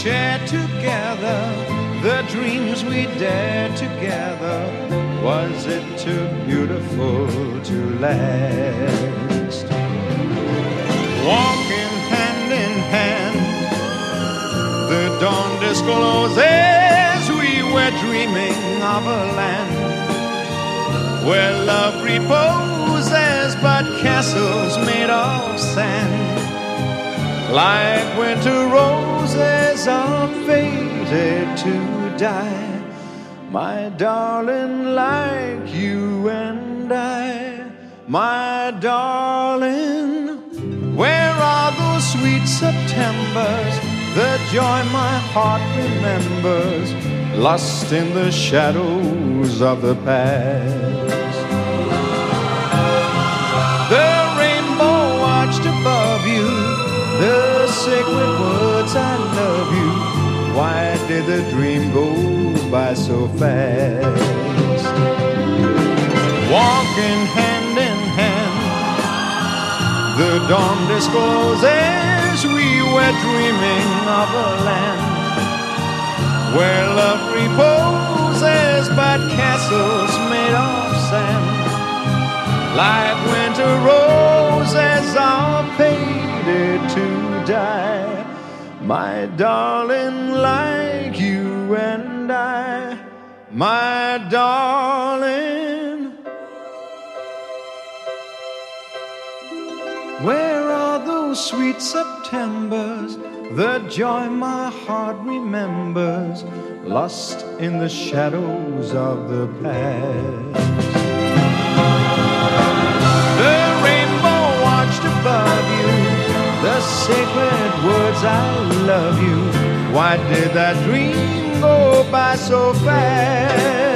shared together, the dreams we dared together, was it too beautiful to last? Walking hand in hand, the dawn discloses we were dreaming of a land where love reposes but castles made of sand. Like winter roses are fated to die, my darling, like you and I. My darling, where are those sweet Septembers, the joy my heart remembers, lost in the shadows of the past? The rainbow watched above you, the sacred words, I love you. Why did the dream go by so fast? Walking hand in hand, the dawn discloses we were dreaming of a land where love reposes but castles made of sand. Like winter roses are fated to die, my darling, like you and I. My darling, where are those sweet Septembers, the joy my heart remembers, lost in the shadows of the past? The rainbow watched above you, the sacred words, I love you. Why did that dream go by so fast?